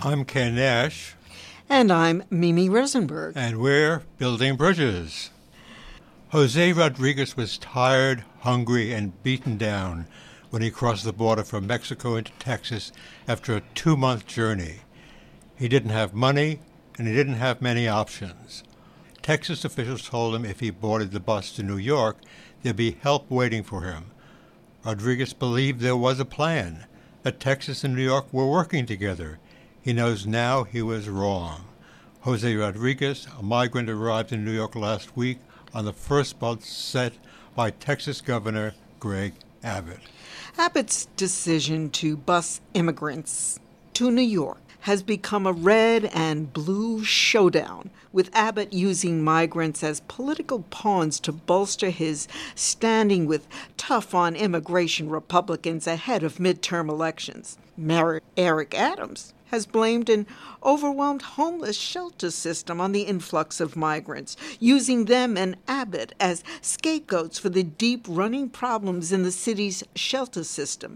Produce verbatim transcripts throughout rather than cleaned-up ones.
I'm Ken Nash. And I'm Mimi Rosenberg. And we're Building Bridges. Jose Rodriguez was tired, hungry, and beaten down when he crossed the border from Mexico into Texas after a two-month journey. He didn't have money, and he didn't have many options. Texas officials told him if he boarded the bus to New York, there'd be help waiting for him. Rodriguez believed there was a plan, that Texas and New York were working together. He knows now he was wrong. Jose Rodriguez, a migrant, arrived in New York last week on the first bus set by Texas Governor Greg Abbott. Abbott's decision to bus immigrants to New York has become a red and blue showdown, with Abbott using migrants as political pawns to bolster his standing with tough-on-immigration Republicans ahead of midterm elections. Mayor Eric Adams has blamed an overwhelmed homeless shelter system on the influx of migrants, using them and Abbott as scapegoats for the deep-running problems in the city's shelter system.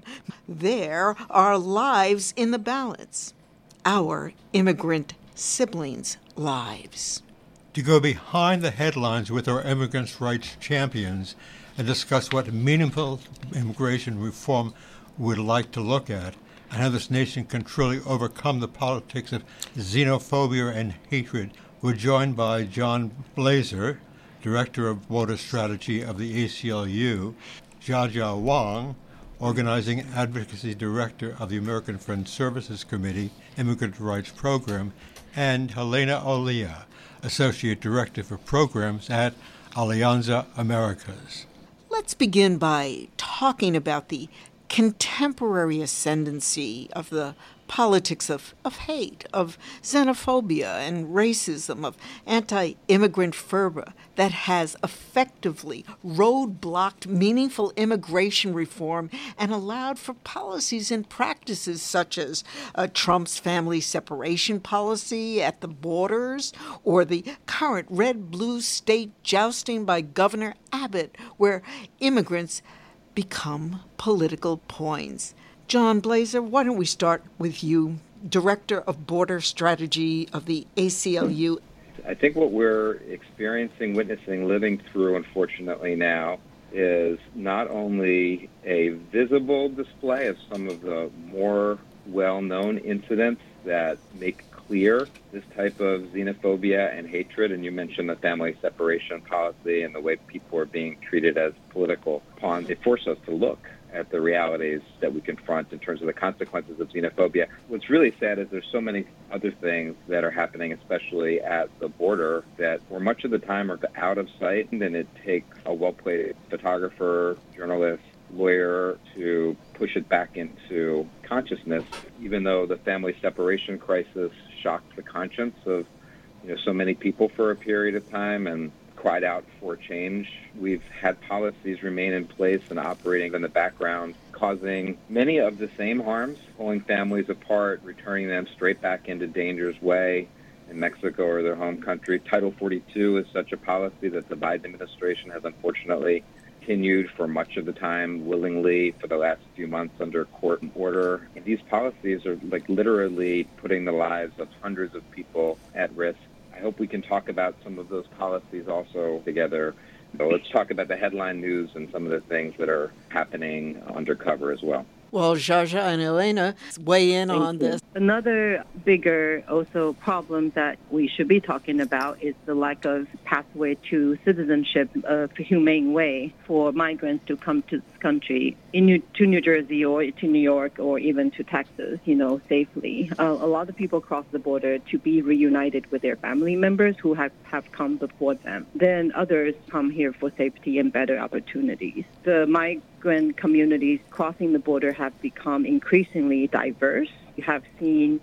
There are lives in the balance. Our immigrant siblings' lives. To go behind the headlines with our immigrants' rights champions and discuss what meaningful immigration reform we'd like to look at, and how this nation can truly overcome the politics of xenophobia and hatred, we're joined by John Blazer, Director of Border Strategy of the A C L U, Jiajia Wang, Organizing Advocacy Director of the American Friends Services Committee Immigrant Rights Program, and Helena Olea, Associate Director for Programs at Alianza Americas. Let's begin by talking about the contemporary ascendancy of the politics of, of hate, of xenophobia and racism, of anti-immigrant fervor that has effectively roadblocked meaningful immigration reform and allowed for policies and practices such as uh, Trump's family separation policy at the borders or the current red-blue state jousting by Governor Abbott, where immigrants become political pawns. John Blazer, why don't we start with you, Director of Border Strategy of the A C L U. I think what we're experiencing, witnessing, living through, unfortunately now, is not only a visible display of some of the more well-known incidents that make clear this type of xenophobia and hatred, and you mentioned the family separation policy and the way people are being treated as political pawns. They force us to look at the realities that we confront in terms of the consequences of xenophobia. What's really sad is there's so many other things that are happening, especially at the border, that for much of the time are out of sight, and it takes a well-played photographer, journalist, lawyer to push it back into consciousness, even though the family separation crisis shocked the conscience of you know so many people for a period of time and cried out for change. We've had policies remain in place and operating in the background, causing many of the same harms, pulling families apart, returning them straight back into danger's way in Mexico or their home country. Title forty-two is such a policy that the Biden administration has unfortunately continued for much of the time willingly for the last few months under court order. And these policies are like literally putting the lives of hundreds of people at risk. I hope we can talk about some of those policies also together. So let's talk about the headline news and some of the things that are happening undercover as well. Well, Jiajia and Helena weigh in Thank on you. this. Another bigger also problem that we should be talking about is the lack of pathway to citizenship of a humane way for migrants to come to this country in New, to New Jersey or to New York or even to Texas, you know, safely. Uh, a lot of people cross the border to be reunited with their family members who have, have come before them. Then others come here for safety and better opportunities. The migrant communities crossing the border have become increasingly diverse. We have seen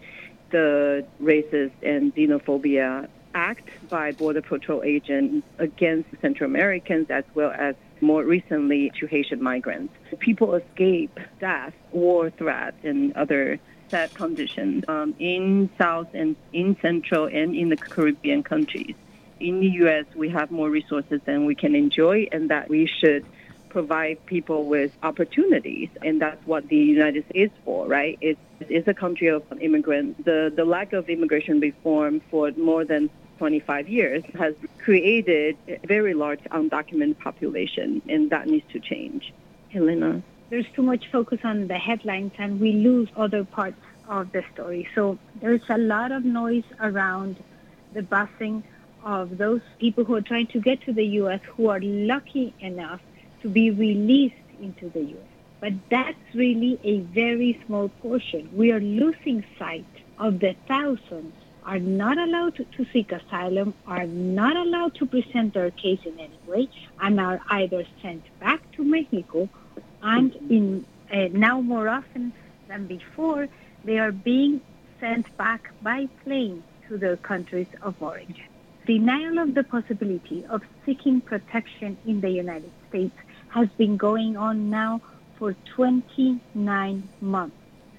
the racist and xenophobia act by Border Patrol agents against Central Americans as well as more recently to Haitian migrants. People escape death, war threats, and other sad conditions um, in South and in Central and in the Caribbean countries. In the U S, we have more resources than we can enjoy, and that we should provide people with opportunities, and that's what the United States is for, right? It's, it's a country of immigrants. The, the lack of immigration reform for more than twenty-five years has created a very large undocumented population, and that needs to change. Helena? There's too much focus on the headlines, and we lose other parts of the story. So there's a lot of noise around the busing of those people who are trying to get to the U S who are lucky enough to be released into the U S. But that's really a very small portion. We are losing sight of the thousands are not allowed to, to seek asylum, are not allowed to present their case in any way, and are either sent back to Mexico, and in uh, now more often than before, they are being sent back by plane to their countries of origin. Denial of the possibility of seeking protection in the United States has been going on now for twenty-nine months.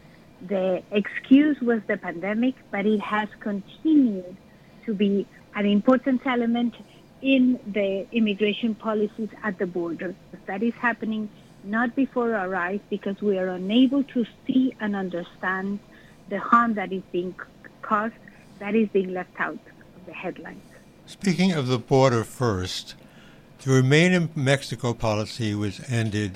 The excuse was the pandemic, but it has continued to be an important element in the immigration policies at the border. That is happening not before our eyes because we are unable to see and understand the harm that is being caused, that is being left out of the headlines. Speaking of the border first, the Remain in Mexico policy was ended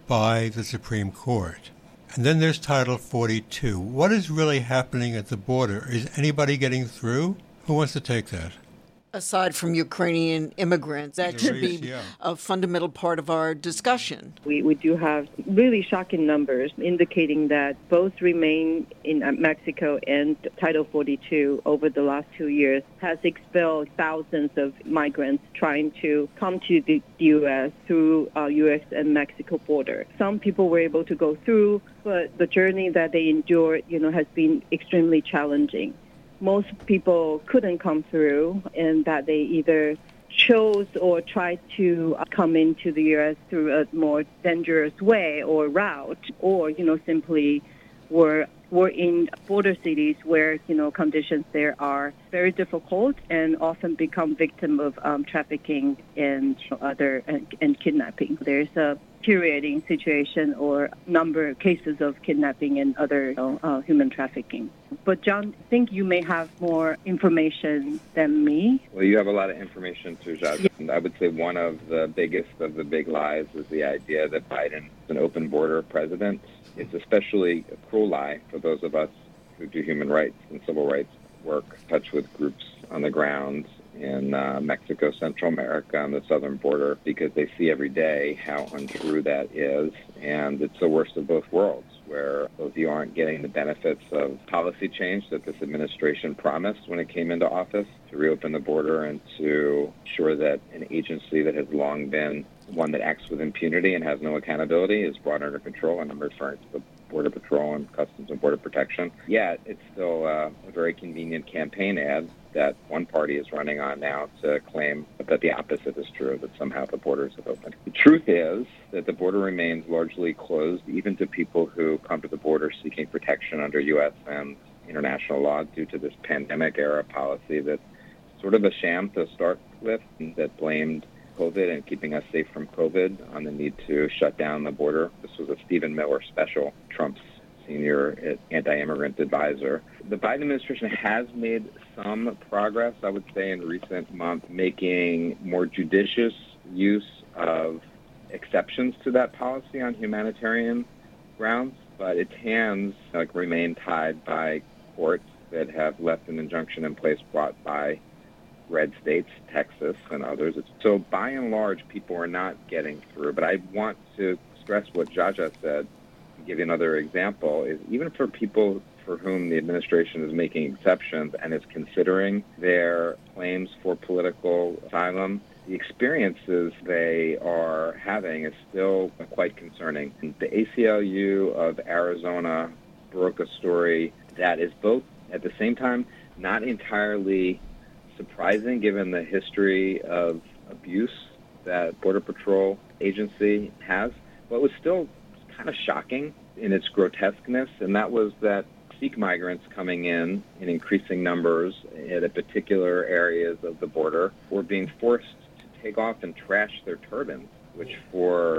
by the Supreme Court. And then there's Title forty-two. What is really happening at the border? Is anybody getting through? Who wants to take that? Aside from Ukrainian immigrants, that should be yeah. a fundamental part of our discussion. We, we do have really shocking numbers indicating that both Remain in Mexico and Title forty-two over the last two years has expelled thousands of migrants trying to come to the U S through uh, U S and Mexico border. Some people were able to go through, but the journey that they endured, you know, has been extremely challenging. Most people couldn't come through, and that they either chose or tried to come into the U S through a more dangerous way or route, or, you know, simply were were in border cities where, you know, conditions there are very difficult and often become victim of um, trafficking and other and, and kidnapping. There's a deteriorating situation or number of cases of kidnapping and other, you know, uh, human trafficking. But John, I think you may have more information than me. Well, you have a lot of information too, Jaja. Yeah. I would say one of the biggest of the big lies is the idea that Biden is an open border president. It's especially a cruel lie for those of us who do human rights and civil rights work, touch with groups on the ground in uh, Mexico, Central America, on the southern border, because they see every day how untrue that is. And it's the worst of both worlds, where both you aren't getting the benefits of policy change that this administration promised when it came into office to reopen the border and to ensure that an agency that has long been one that acts with impunity and has no accountability is brought under control. And I'm referring to the Border Patrol and Customs and Border Protection. Yet it's still uh, a very convenient campaign ad that one party is running on now to claim that the opposite is true, that somehow the borders have opened. The truth is that the border remains largely closed, even to people who come to the border seeking protection under U S and international law due to this pandemic-era policy that's sort of a sham to start with, that blamed COVID and keeping us safe from COVID on the need to shut down the border. This was a Stephen Miller special, Trump's senior anti-immigrant advisor. The Biden administration has made some progress, I would say, in recent months, making more judicious use of exceptions to that policy on humanitarian grounds, but its hands like remain tied by courts that have left an injunction in place brought by red states, Texas and others. So by and large, people are not getting through. But I want to stress what Jaja said, and give you another example, is even for people for whom the administration is making exceptions and is considering their claims for political asylum, the experiences they are having is still quite concerning. The A C L U of Arizona broke a story that is both, at the same time, not entirely surprising given the history of abuse that Border Patrol agency has, but was still kind of shocking in its grotesqueness, and that was that Sikh migrants coming in in increasing numbers at particular areas of the border were being forced to take off and trash their turbans, which for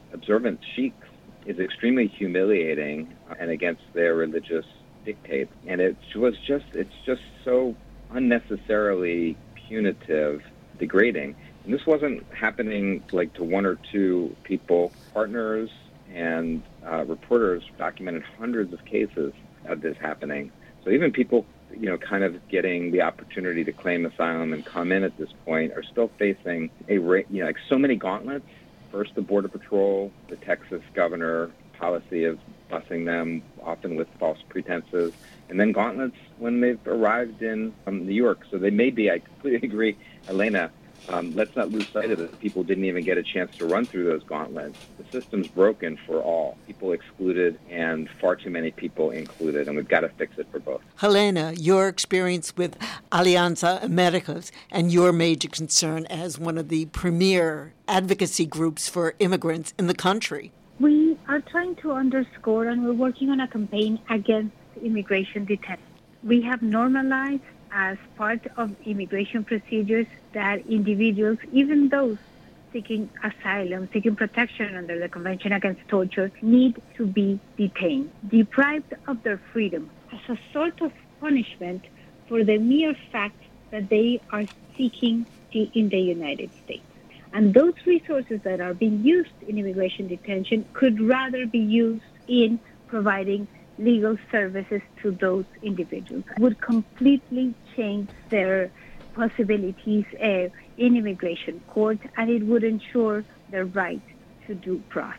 observant sheiks is extremely humiliating and against their religious dictates. And it was just, it's just so unnecessarily punitive, degrading. And this wasn't happening like to one or two people. Partners and uh, reporters documented hundreds of cases of this happening. So even people, you know, kind of getting the opportunity to claim asylum and come in at this point are still facing a, you know, like so many gauntlets. First, the Border Patrol, the Texas governor policy of busing them, often with false pretenses, and then gauntlets when they've arrived in um, New York. So they may be, I completely agree, Elena, um, let's not lose sight of it. People didn't even get a chance to run through those gauntlets. The system's broken for all. People excluded and far too many people included, and we've got to fix it for both. Helena, your experience with Alianza Americas and your major concern as one of the premier advocacy groups for immigrants in the country. We are trying to underscore, and we're working on a campaign against immigration detention. We have normalized as part of immigration procedures that individuals, even those seeking asylum, seeking protection under the Convention Against Torture, need to be detained, deprived of their freedom as a sort of punishment for the mere fact that they are seeking in the United States. And those resources that are being used in immigration detention could rather be used in providing legal services to those individuals. It would completely change their possibilities uh, in immigration court, and it would ensure their right to due process.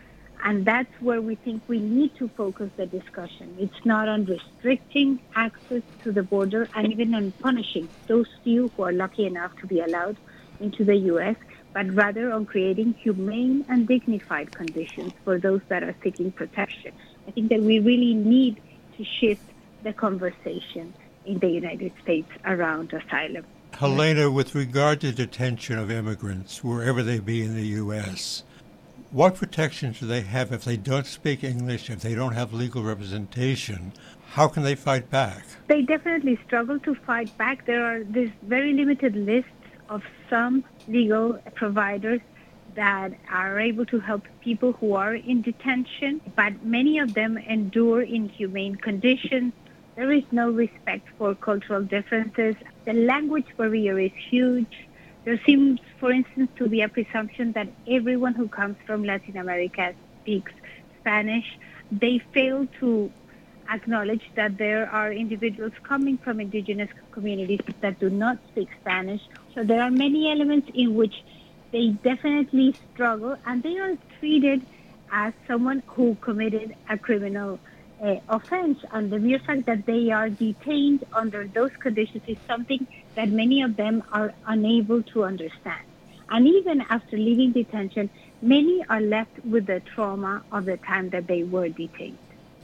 And that's where we think we need to focus the discussion. It's not on restricting access to the border and even on punishing those few who are lucky enough to be allowed into the U S, but rather on creating humane and dignified conditions for those that are seeking protection. I think that we really need to shift the conversation in the United States around asylum. Helena, with regard to detention of immigrants, wherever they be in the U S, what protections do they have if they don't speak English, if they don't have legal representation? How can they fight back? They definitely struggle to fight back. There are this very limited lists of some legal providers that are able to help people who are in detention, but many of them endure inhumane conditions. There is no respect for cultural differences. The language barrier is huge. There seems, for instance, to be a presumption that everyone who comes from Latin America speaks Spanish. They fail to acknowledge that there are individuals coming from indigenous communities that do not speak Spanish. So there are many elements in which they definitely struggle, and they are treated as someone who committed a criminal uh, offense. And the mere fact that they are detained under those conditions is something that many of them are unable to understand. And even after leaving detention, many are left with the trauma of the time that they were detained.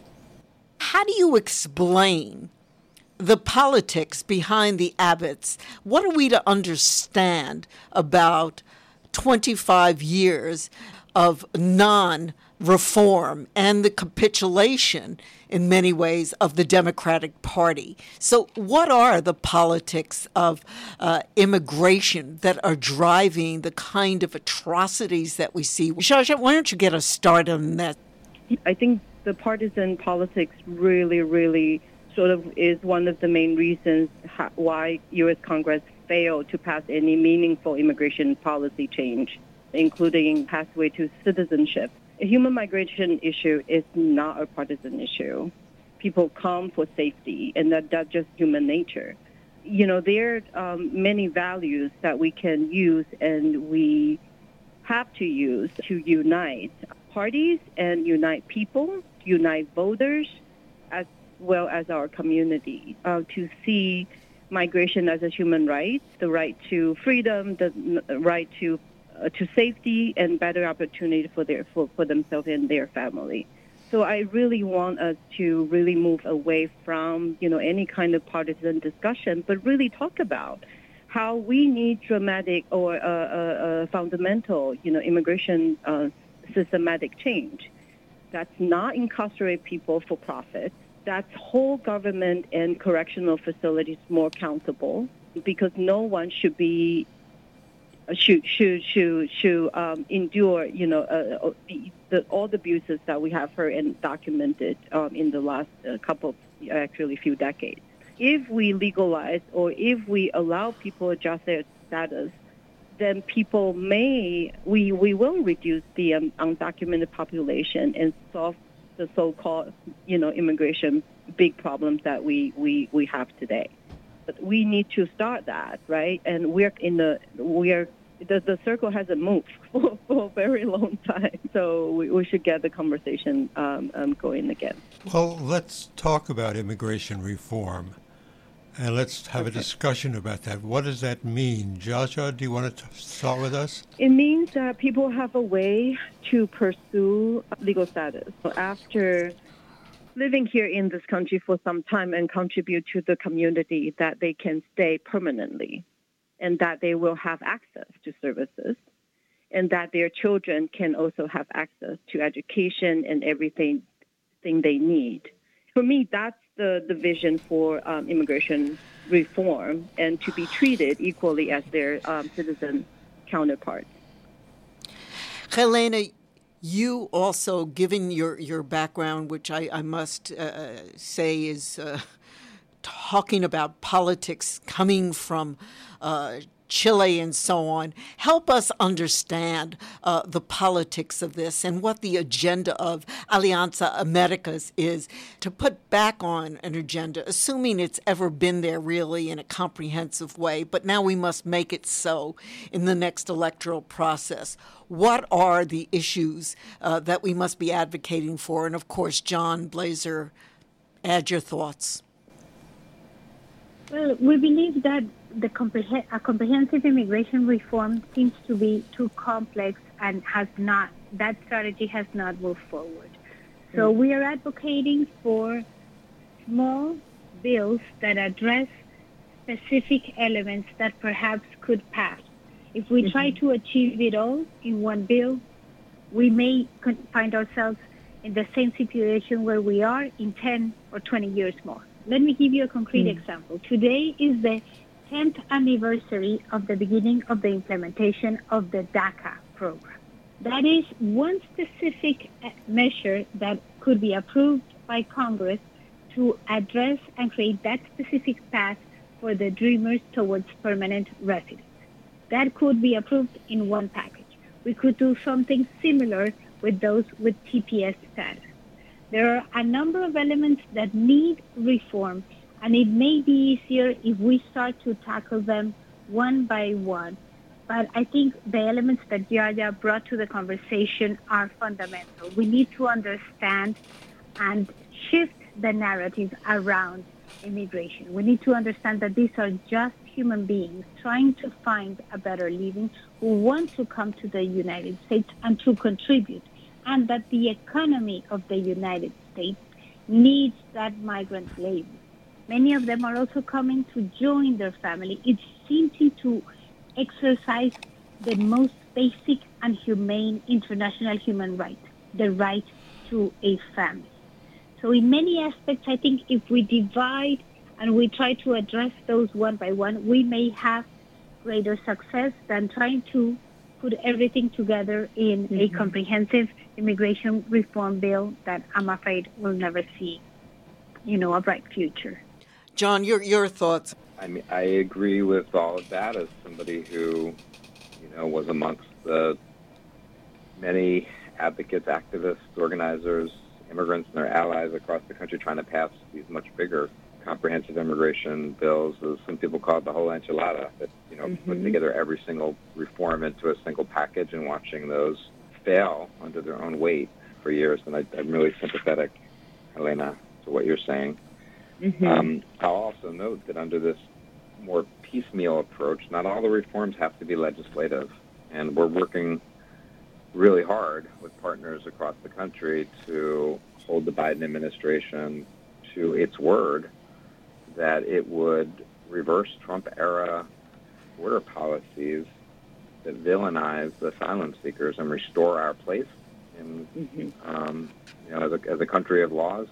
How do you explain the politics behind the Abbotts? What are we to understand about twenty-five years of non-reform and the capitulation, in many ways, of the Democratic Party? So what are the politics of uh, immigration that are driving the kind of atrocities that we see? Shasha, why don't you get us started on that? I think the partisan politics really, really sort of is one of the main reasons why U S Congress failed to pass any meaningful immigration policy change, including pathway to citizenship. A human migration issue is not a partisan issue. People come for safety, and that, that's just human nature. You know, there are um, many values that we can use and we have to use to unite parties and unite people, unite voters, as well as our community, uh, to see migration as a human right, the right to freedom, the right to uh, to safety and better opportunity for their for, for themselves and their family. So I really want us to really move away from, you know, any kind of partisan discussion, but really talk about how we need dramatic or uh, uh, uh, fundamental, you know, immigration uh, systematic change. That's not incarcerate people for profit. That's whole government and correctional facilities more accountable, because no one should be should should should should um, endure, you know, uh, the, the, all the abuses that we have heard and documented um, in the last uh, couple, of, actually, few decades. If we legalize or if we allow people to adjust their status, then people may we we will reduce the um, undocumented population and solve the so-called, you know, immigration big problems that we, we, we have today. But we need to start that, right? And we're in the we're the, the circle hasn't moved for, for a very long time, so we, we should get the conversation um, um, going again. Well, let's talk about immigration reform, and let's have okay. a discussion about that. What does that mean? Joshua, do you want to start with us? It means that people have a way to pursue legal status. So after living here in this country for some time and contribute to the community, that they can stay permanently and that they will have access to services and that their children can also have access to education and everything thing they need. For me, that's the, the vision for um, immigration reform, and to be treated equally as their um, citizen counterparts. Helena, you also, given your, your background, which I, I must uh, say is uh, talking about politics coming from uh, Chile and so on, help us understand uh, the politics of this and what the agenda of Alianza Americas is to put back on an agenda, assuming it's ever been there really in a comprehensive way, but now we must make it so in the next electoral process. What are the issues uh, that we must be advocating for? And of course, John Blazer, add your thoughts. Well, we believe that the compreh- a comprehensive immigration reform seems to be too complex and has not, that strategy has not moved forward. So mm-hmm. we are advocating for small bills that address specific elements that perhaps could pass. If we mm-hmm. try to achieve it all in one bill, we may find ourselves in the same situation where we are in ten or twenty years more. Let me give you a concrete mm. example. Today is the tenth anniversary of the beginning of the implementation of the DACA program. That is one specific measure that could be approved by Congress to address and create that specific path for the dreamers towards permanent residence. That could be approved in one package. We could do something similar with those with T P S status. There are a number of elements that need reform, and it may be easier if we start to tackle them one by one. But I think the elements that Yaya brought to the conversation are fundamental. We need to understand and shift the narrative around immigration. We need to understand that these are just human beings trying to find a better living who want to come to the United States and to contribute, and that the economy of the United States needs that migrant labor. Many of them are also coming to join their family. It's simply to exercise the most basic and humane international human right, the right to a family. So in many aspects, I think if we divide and we try to address those one by one, we may have greater success than trying to put everything together in mm-hmm. a comprehensive immigration reform bill that I'm afraid will never see, you know, a bright future. John, your your thoughts? I mean, I agree with all of that as somebody who, you know, was amongst the many advocates, activists, organizers, immigrants, and their allies across the country trying to pass these much bigger comprehensive immigration bills, as some people call it the whole enchilada, that, you know, mm-hmm. put together every single reform into a single package and watching those fail under their own weight for years. And I, I'm really sympathetic, Helena, to what you're saying. Mm-hmm. Um, I'll also note that under this more piecemeal approach, not all the reforms have to be legislative. And we're working really hard with partners across the country to hold the Biden administration to its word that it would reverse Trump-era border policies that villainize the asylum seekers and restore our place in, mm-hmm. um, you know, as a, as a country of laws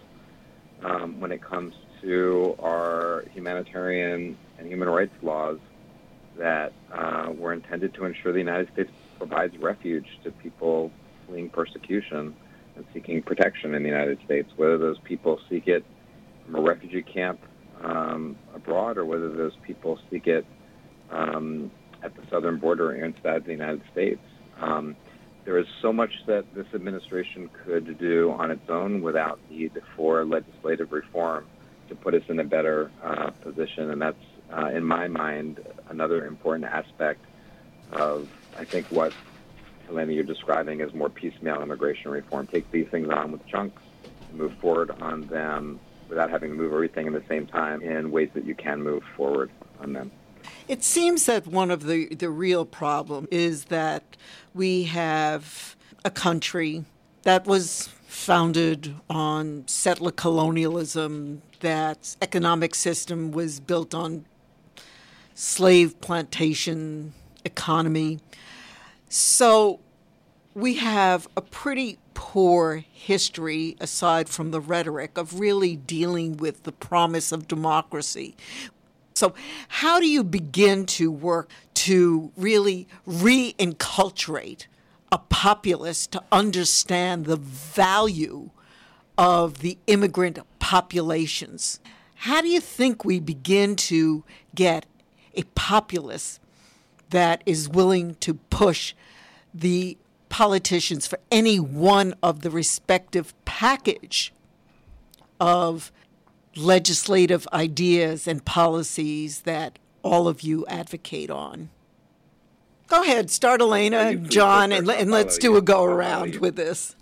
um, when it comes to our humanitarian and human rights laws that uh, were intended to ensure the United States provides refuge to people fleeing persecution and seeking protection in the United States, whether those people seek it from a refugee camp um, abroad or whether those people seek it um, at the southern border inside the United States. Um, there is so much that this administration could do on its own without need for legislative reform to put us in a better uh, position, and that's, uh, in my mind, another important aspect of, I think, what, Helena, you're describing as more piecemeal immigration reform. Take these things on with chunks and move forward on them without having to move everything at the same time in ways that you can move forward on them. It seems that one of the, the real problem is that we have a country that was founded on settler colonialism, that economic system was built on slave plantation economy. So we have a pretty poor history, aside from the rhetoric, of really dealing with the promise of democracy. So how do you begin to work to really reinculturate a populace to understand the value of the immigrant populations? How do you think we begin to get a populace that is willing to push the politicians for any one of the respective package of legislative ideas and policies that all of you advocate on? Go ahead, start Elena and John, and, and let's do a go around with this.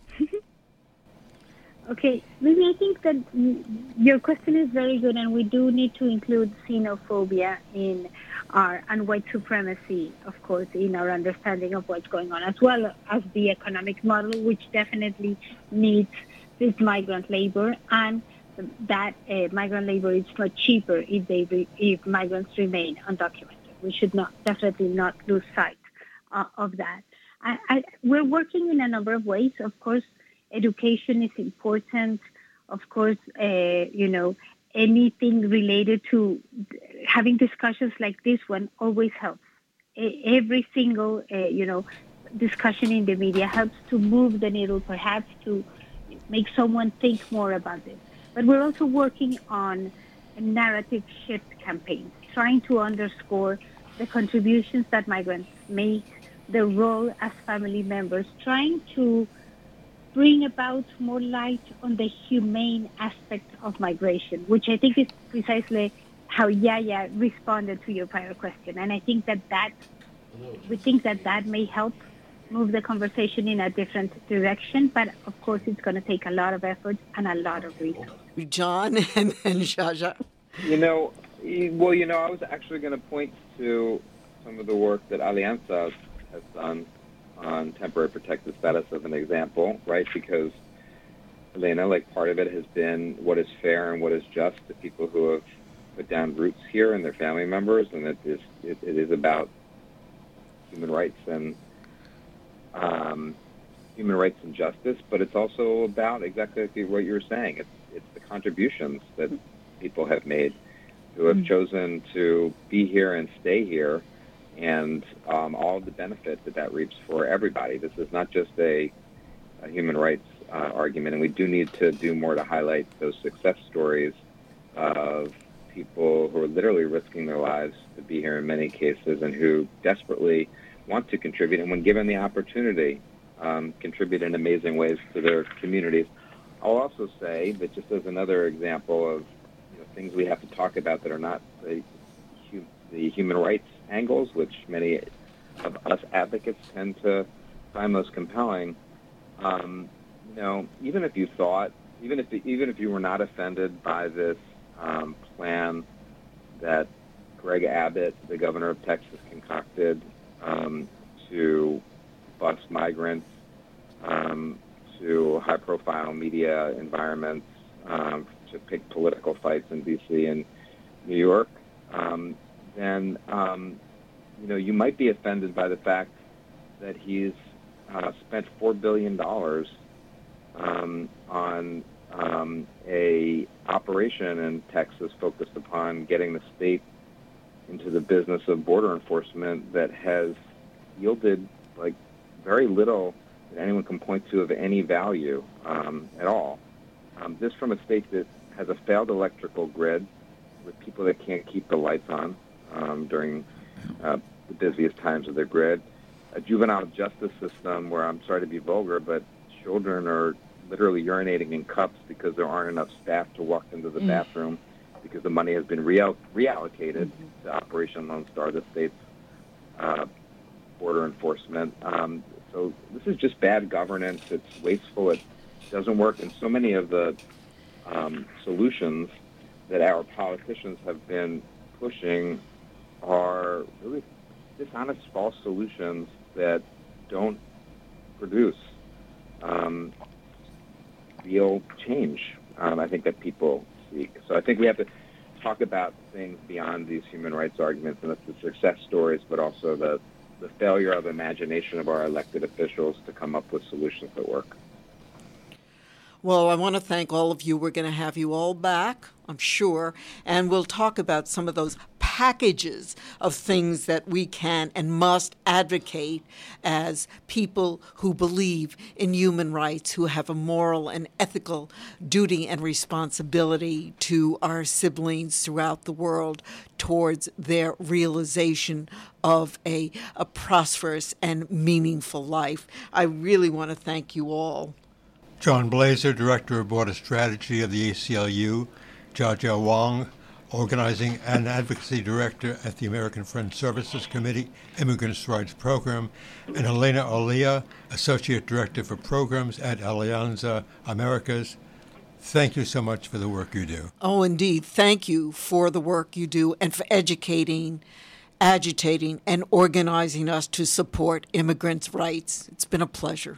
Okay, maybe I think that your question is very good, and we do need to include xenophobia in our and white supremacy, of course, in our understanding of what's going on, as well as the economic model, which definitely needs this migrant labor, and that uh, migrant labor is much cheaper if they re- if migrants remain undocumented. We should not definitely not lose sight uh, of that. I, I, we're working in a number of ways. Of course, education is important. Of course, uh, you know, anything related to having discussions like this one always helps. Every single, uh, you know, discussion in the media helps to move the needle, perhaps to make someone think more about this. But we're also working on a narrative shift campaigns, trying to underscore the contributions that migrants make, their role as family members, trying to bring about more light on the humane aspect of migration, which I think is precisely how Yaya responded to your prior question. And I think that that, we think that that may help move the conversation in a different direction, but of course it's going to take a lot of effort and a lot of resources. John and then Jaja. You know, well, you know, I was actually going to point to some of the work that Alianza has done on temporary protected status as an example, right? Because, Elena, like part of it has been what is fair and what is just to people who have put down roots here and their family members, and it is, it, it is about human rights and um, human rights and justice, but it's also about exactly what you were saying. It's it's the contributions that people have made who have chosen to be here and stay here, and um, all of the benefit that that reaps for everybody. This is not just a, a human rights uh, argument, and we do need to do more to highlight those success stories of people who are literally risking their lives to be here in many cases and who desperately want to contribute, and when given the opportunity, um, contribute in amazing ways to their communities. I'll also say that just as another example of you know, things we have to talk about that are not the, the human rights angles, which many of us advocates tend to find most compelling, um, you know, even if you thought, even if even if you were not offended by this um, plan that Greg Abbott, the governor of Texas, concocted um, to bus migrants um, to high-profile media environments um, to pick political fights in D C and New York, um, then um, you know you might be offended by the fact that he's uh, spent four billion dollars um, on um, a operation in Texas focused upon getting the state into the business of border enforcement that has yielded like very little that anyone can point to of any value um, at all. Um, this from a state that has a failed electrical grid with people that can't keep the lights on um, during uh, the busiest times of their grid, a juvenile justice system where, I'm sorry to be vulgar, but children are literally urinating in cups because there aren't enough staff to walk into the mm. bathroom because the money has been reall- reallocated mm-hmm. to Operation Lone Star, the state's uh, border enforcement. Um, so this is just bad governance. It's wasteful. It doesn't work. And so many of the um, solutions that our politicians have been pushing are really dishonest, false solutions that don't produce um, real change, um, I think, that people seek. So I think we have to talk about things beyond these human rights arguments, and that's the success stories, but also the, the failure of imagination of our elected officials to come up with solutions that work. Well, I want to thank all of you. We're going to have you all back, I'm sure, and we'll talk about some of those packages of things that we can and must advocate as people who believe in human rights, who have a moral and ethical duty and responsibility to our siblings throughout the world towards their realization of a, a prosperous and meaningful life. I really want to thank you all. John Blazer, Director of Border Strategy of the A C L U, Jiajia Wang, Organizing and Advocacy Director at the American Friends Services Committee Immigrants' Rights Program, and Elena Olia, Associate Director for Programs at Alianza Americas. Thank you so much for the work you do. Oh, indeed. Thank you for the work you do and for educating, agitating, and organizing us to support immigrants' rights. It's been a pleasure.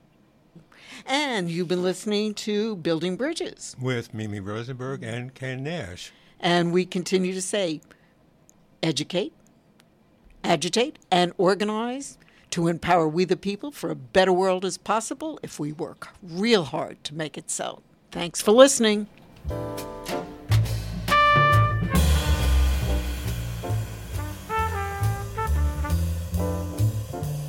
And you've been listening to Building Bridges with Mimi Rosenberg and Ken Nash. And we continue to say, educate, agitate, and organize to empower we the people for a better world as possible if we work real hard to make it so. Thanks for listening.